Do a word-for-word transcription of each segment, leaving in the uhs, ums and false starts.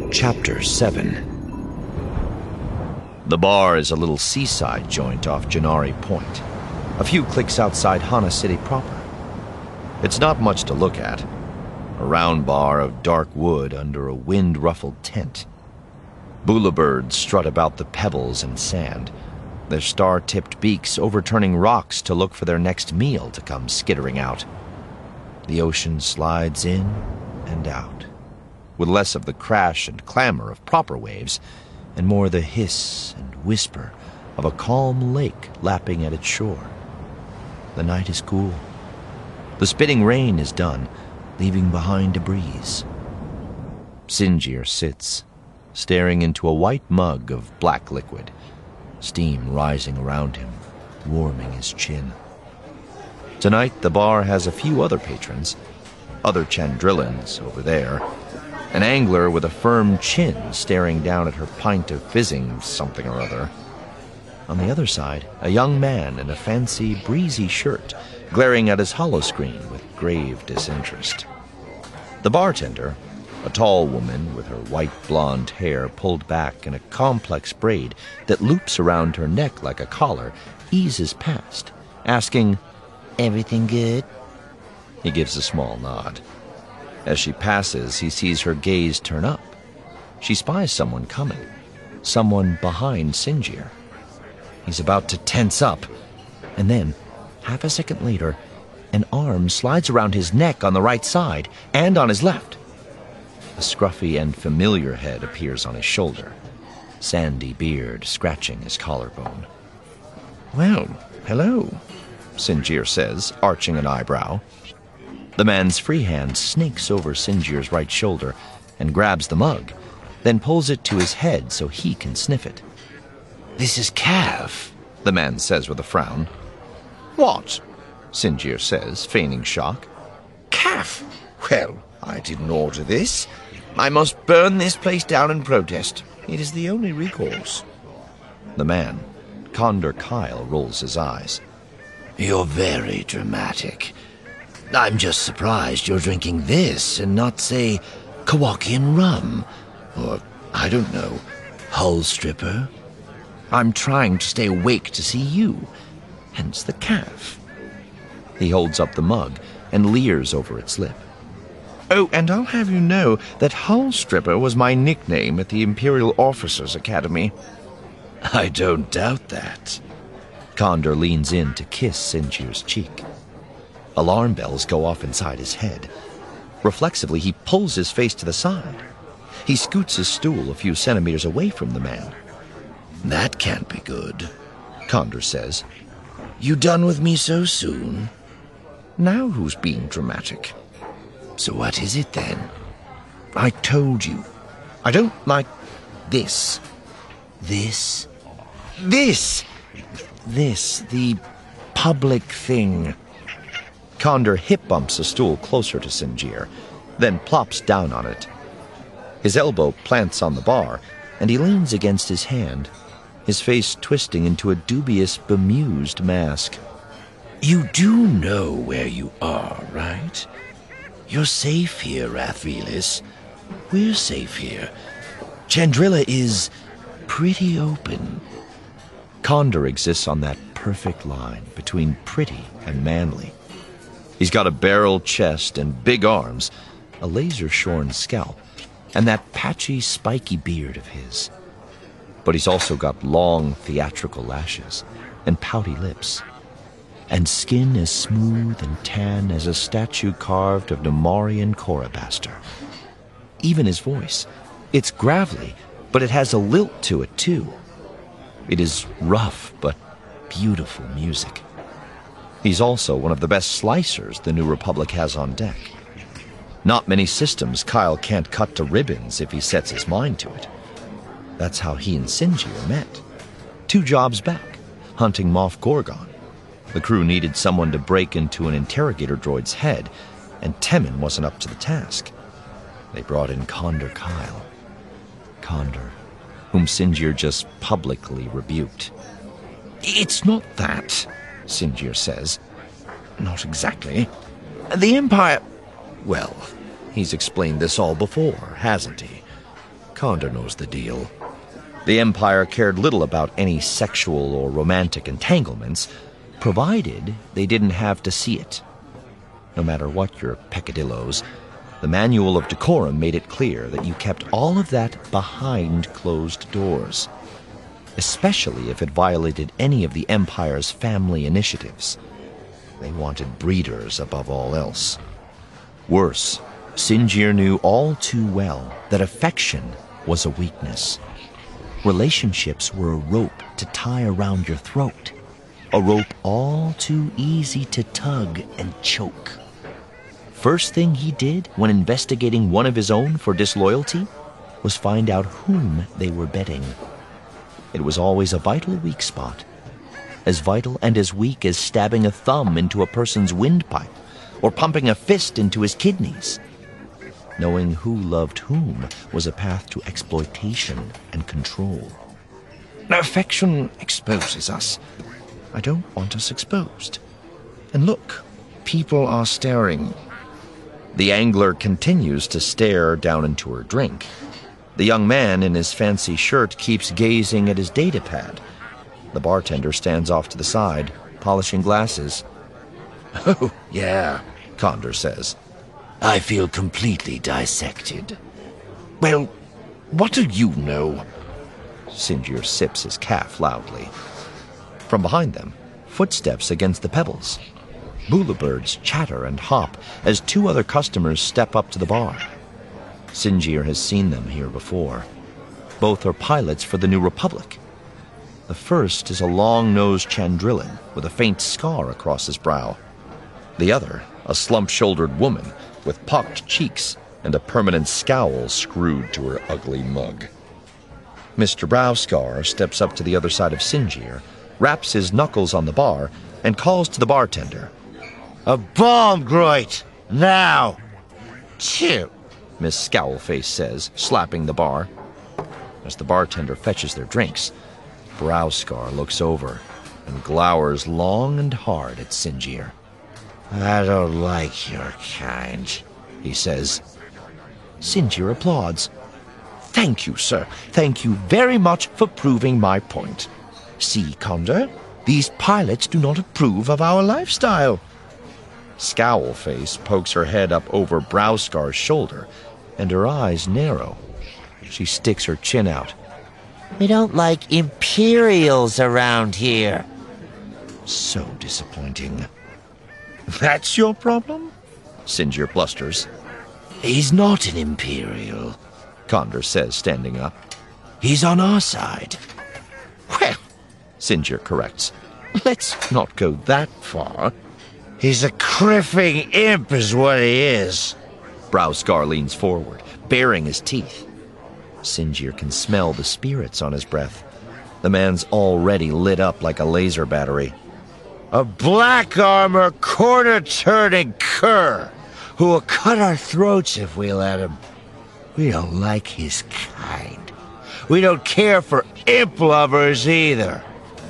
Chapter seven. The bar is a little seaside joint off Janari Point, a few clicks outside Hana City proper. It's not much to look at. A round bar of dark wood under a wind-ruffled tent. Bula birds strut about the pebbles and sand, their star-tipped beaks overturning rocks to look for their next meal to come skittering out. The ocean slides in and out, with less of the crash and clamor of proper waves, and more the hiss and whisper of a calm lake lapping at its shore. The night is cool. The spitting rain is done, leaving behind a breeze. Sinjir sits, staring into a white mug of black liquid, steam rising around him, warming his chin. Tonight the bar has a few other patrons, other Chandrillans over there, an angler with a firm chin staring down at her pint of fizzing something or other. On the other side, a young man in a fancy, breezy shirt, glaring at his holoscreen with grave disinterest. The bartender, a tall woman with her white blonde hair pulled back in a complex braid that loops around her neck like a collar, eases past, asking, "Everything good?" He gives a small nod. As she passes, he sees her gaze turn up. She spies someone coming, someone behind Sinjir. He's about to tense up, and then, half a second later, an arm slides around his neck on the right side and on his left. A scruffy and familiar head appears on his shoulder, sandy beard scratching his collarbone. "Well, hello," Sinjir says, arching an eyebrow. The man's free hand snakes over Sinjir's right shoulder and grabs the mug, then pulls it to his head so he can sniff it. "This is Cav," the man says with a frown. "What?" Sinjir says, feigning shock. "Cav? Well, I didn't order this. I must burn this place down in protest. It is the only recourse." The man, Condor Kyle, rolls his eyes. "You're very dramatic. I'm just surprised you're drinking this and not, say, Kawakian rum, or, I don't know, Hull Stripper. I'm trying to stay awake to see you, hence the Cav." He holds up the mug and leers over its lip. "Oh, and I'll have you know that Hull Stripper was my nickname at the Imperial Officers Academy." "I don't doubt that." Condor leans in to kiss Sinjir's cheek. Alarm bells go off inside his head. Reflexively, he pulls his face to the side. He scoots his stool a few centimeters away from the man. "That can't be good," Condor says. "You done with me so soon?" "Now who's being dramatic?" "So what is it then?" "I told you. I don't like this." "This?" "This! This, the public thing." Condor hip bumps a stool closer to Sinjir, then plops down on it. His elbow plants on the bar, and he leans against his hand, his face twisting into a dubious, bemused mask. "You do know where you are, right? You're safe here, Rathvelis. We're safe here. Chandrilla is pretty open." Condor exists on that perfect line between pretty and manly. He's got a barrel chest and big arms, a laser-shorn scalp, and that patchy, spiky beard of his. But he's also got long, theatrical lashes and pouty lips, and skin as smooth and tan as a statue carved of Nomarian Corobaster. Even his voice, it's gravelly, but it has a lilt to it, too. It is rough, but beautiful music. He's also one of the best slicers the New Republic has on deck. Not many systems Kyle can't cut to ribbons if he sets his mind to it. That's how he and Sinjir met. Two jobs back, hunting Moff Gorgon. The crew needed someone to break into an interrogator droid's head, and Temmin wasn't up to the task. They brought in Condor Kyle. Condor, whom Sinjir just publicly rebuked. "It's not that," Sinjir says. "Not exactly. The Empire..." "Well, he's explained this all before, hasn't he?" Condor knows the deal. The Empire cared little about any sexual or romantic entanglements, provided they didn't have to see it. No matter what your peccadillos, the Manual of Decorum made it clear that you kept all of that behind closed doors, especially if it violated any of the Empire's family initiatives. They wanted breeders above all else. Worse, Sinjir knew all too well that affection was a weakness. Relationships were a rope to tie around your throat, a rope all too easy to tug and choke. First thing he did when investigating one of his own for disloyalty was find out whom they were betting. It was always a vital weak spot, as vital and as weak as stabbing a thumb into a person's windpipe or pumping a fist into his kidneys. Knowing who loved whom was a path to exploitation and control. Now, affection exposes us. I don't want us exposed. And look, people are staring. The angler continues to stare down into her drink. The young man in his fancy shirt keeps gazing at his data pad. The bartender stands off to the side, polishing glasses. Oh, yeah, Condor says. I feel completely dissected. Well, what do you know? Sinjir sips his calf loudly. From behind them, footsteps against the pebbles. Boulibirds chatter and hop as two other customers step up to the bar. Sinjir has seen them here before. Both are pilots for the New Republic. The first is a long-nosed Chandrillan with a faint scar across his brow. The other, a slump-shouldered woman with pocked cheeks and a permanent scowl screwed to her ugly mug. Mister Browscar steps up to the other side of Sinjir, raps his knuckles on the bar, and calls to the bartender. A bomb, Groit! Now! Chew, Miss Scowlface says, slapping the bar. As the bartender fetches their drinks, Browscar looks over and glowers long and hard at Sinjir. I don't like your kind, he says. Sinjir applauds. Thank you, sir. Thank you very much for proving my point. See, Condor, these pilots do not approve of our lifestyle. Scowlface pokes her head up over Browscar's shoulder, and her eyes narrow. She sticks her chin out. We don't like Imperials around here. So disappointing. That's your problem? Sinjir blusters. He's not an Imperial, Condor says, standing up. He's on our side. Well, Sinjir corrects. Let's not go that far. He's a criffing imp is what he is. Browscar leans forward, baring his teeth. Sinjir can smell the spirits on his breath. The man's already lit up like a laser battery. A black armor, corner-turning cur who will cut our throats if we let him. We don't like his kind. We don't care for imp lovers either.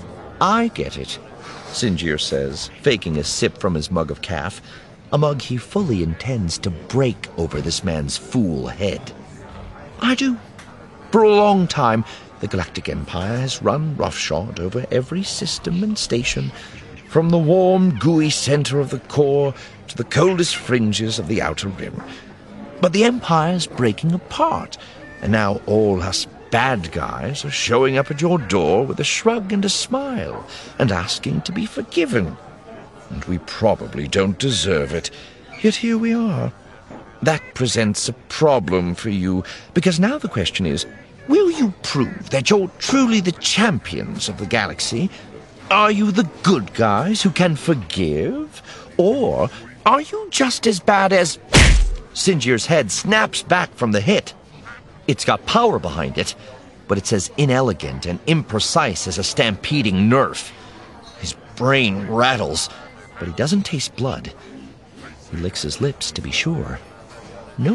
I get it, Sinjir says, faking a sip from his mug of calf, a mug he fully intends to break over this man's fool head. I do. For a long time, the Galactic Empire has run roughshod over every system and station, from the warm, gooey center of the core to the coldest fringes of the outer rim. But the Empire's breaking apart, and now all us bad guys are showing up at your door with a shrug and a smile, and asking to be forgiven. And we probably don't deserve it, yet here we are. That presents a problem for you, because now the question is, will you prove that you're truly the champions of the galaxy? Are you the good guys who can forgive? Or are you just as bad as... Sinjir's head snaps back from the hit. It's got power behind it, but it's as inelegant and imprecise as a stampeding Nerf. His brain rattles, but he doesn't taste blood. He licks his lips to be sure. Nope.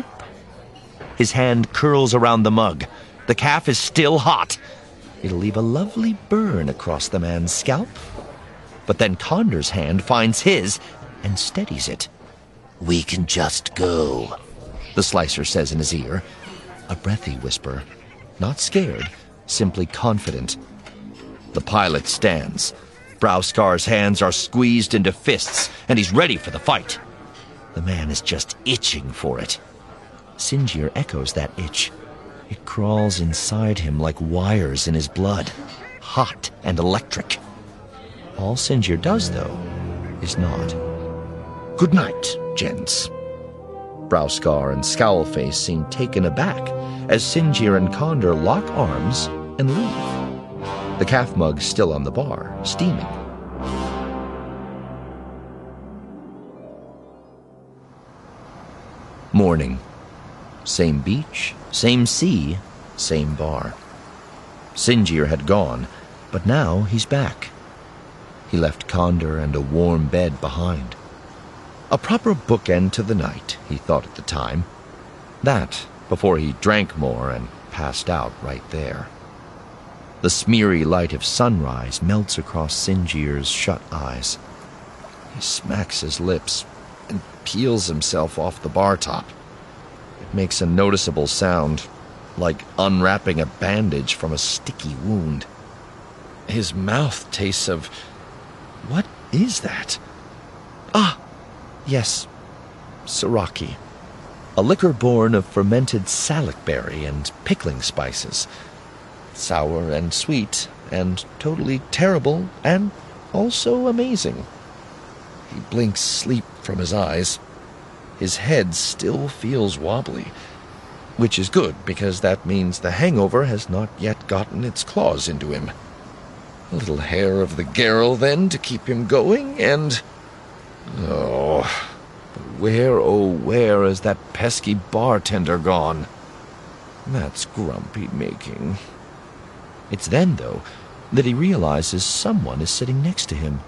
His hand curls around the mug. The calf is still hot. It'll leave a lovely burn across the man's scalp. But then Condor's hand finds his and steadies it. We can just go, the slicer says in his ear. A breathy whisper. Not scared, simply confident. The pilot stands. Browskar's hands are squeezed into fists, and he's ready for the fight. The man is just itching for it. Sinjir echoes that itch. It crawls inside him like wires in his blood, hot and electric. All Sinjir does, though, is nod. "Good night, gents." Browskar and Scowlface seem taken aback as Sinjir and Condor lock arms and leave. The calf mug's still on the bar, steaming. Morning. Same beach, same sea, same bar. Sinjir had gone, but now he's back. He left Condor and a warm bed behind. A proper bookend to the night, he thought at the time. That, before he drank more and passed out right there. The smeary light of sunrise melts across Sinjir's shut eyes. He smacks his lips and peels himself off the bar top. It makes a noticeable sound, like unwrapping a bandage from a sticky wound. His mouth tastes of... what is that? Ah, yes, sriracha. A liquor born of fermented salacberry and pickling spices. Sour and sweet, and totally terrible, and also amazing. He blinks sleep from his eyes. His head still feels wobbly, which is good because that means the hangover has not yet gotten its claws into him. A little hair of the Geralt, then, to keep him going, and... oh, but where, oh, where is that pesky bartender gone? That's grumpy making. It's then, though, that he realizes someone is sitting next to him.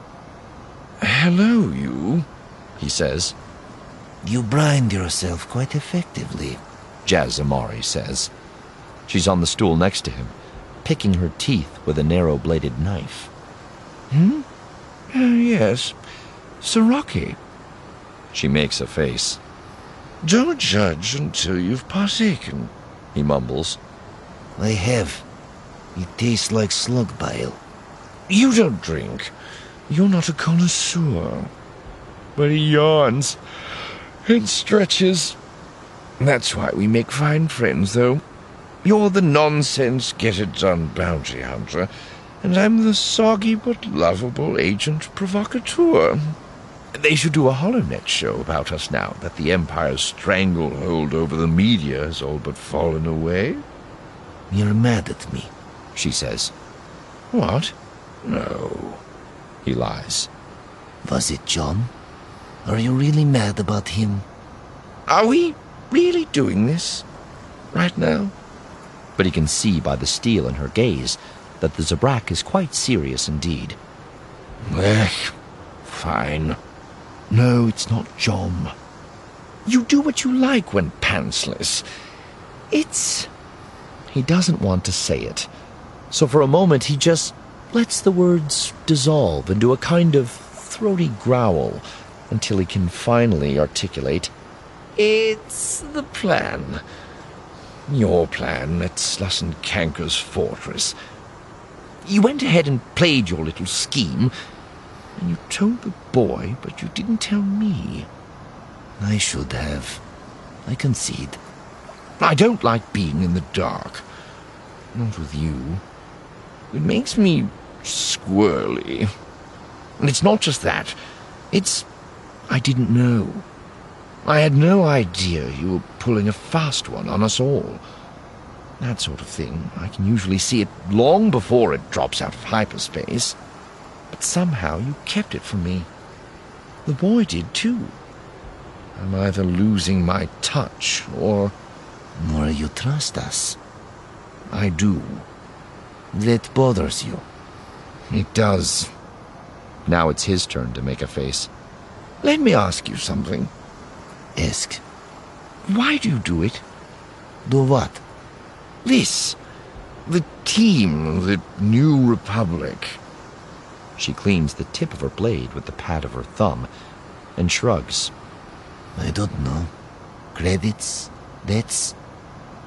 "Hello, you," he says. You brined yourself quite effectively, Jaz Amari says. She's on the stool next to him, picking her teeth with a narrow-bladed knife. "Hmm? Uh, yes, sriracha." She makes a face. "Don't judge until you've partaken," he mumbles. I have. It tastes like slug bile. "You don't drink. You're not a connoisseur." But he yawns and stretches. "That's why we make fine friends, though. You're the nonsense get-it-done bounty hunter, and I'm the soggy but lovable agent provocateur. They should do a HoloNet show about us now that the Empire's stranglehold over the media has all but fallen away." You're mad at me, she says. "What? No," he lies. Was it John? Are you really mad about him? "Are we really doing this? Right now?" But he can see by the steel in her gaze that the Zabrak is quite serious indeed. "Eh, fine." "No, it's not John." "You do what you like when pantsless. It's..." He doesn't want to say it, so for a moment he just lets the words dissolve into a kind of throaty growl until he can finally articulate, "It's the plan. Your plan at Slussen Kanker's fortress. You went ahead and played your little scheme, and you told the boy, but you didn't tell me." I should have. I concede. "I don't like being in the dark. Not with you. It makes me squirrely. And it's not just that. It's... I didn't know. I had no idea you were pulling a fast one on us all. That sort of thing, I can usually see it long before it drops out of hyperspace. But somehow you kept it from me. The boy did too. I'm either losing my touch, or... Or you trust us. I do. That bothers you. It does. Now it's his turn to make a face. "Let me ask you something. Ask. Why do you do it? Do what? This. The team, the New Republic." She cleans the tip of her blade with the pad of her thumb and shrugs. I don't know. Credits? Debts?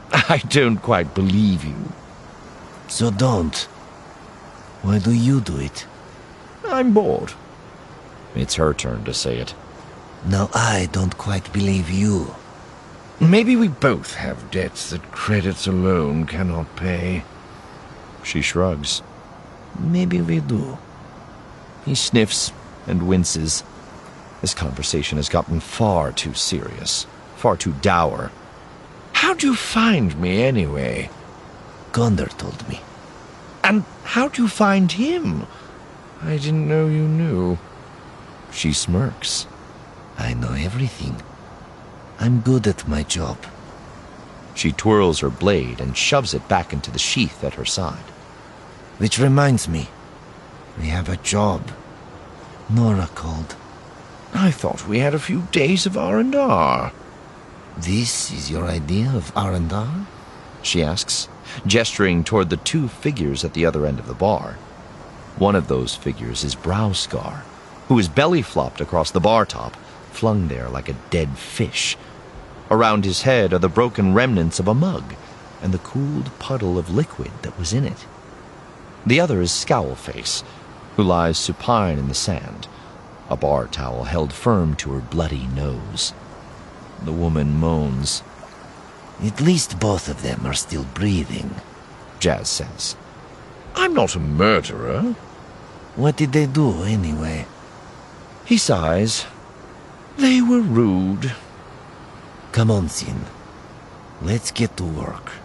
I don't quite believe you. So don't. Why do you do it? I'm bored. It's her turn to say it. Now I don't quite believe you. Maybe we both have debts that credits alone cannot pay. She shrugs. Maybe we do. He sniffs and winces. This conversation has gotten far too serious, far too dour. How'd you find me, anyway? Gondor told me. And how'd you find him? I didn't know you knew. She smirks. I know everything. I'm good at my job. She twirls her blade and shoves it back into the sheath at her side. Which reminds me, we have a job. Nora called. I thought we had a few days of R and R. This is your idea of R and R? She asks, gesturing toward the two figures at the other end of the bar. One of those figures is Browscar, who is belly-flopped across the bar top, flung there like a dead fish. Around his head are the broken remnants of a mug and the cooled puddle of liquid that was in it. The other is Scowlface, who lies supine in the sand, a bar towel held firm to her bloody nose. The woman moans. At least both of them are still breathing, Jazz says. I'm not a murderer. What did they do, anyway? He sighs. They were rude. Come on, Sin. Let's get to work.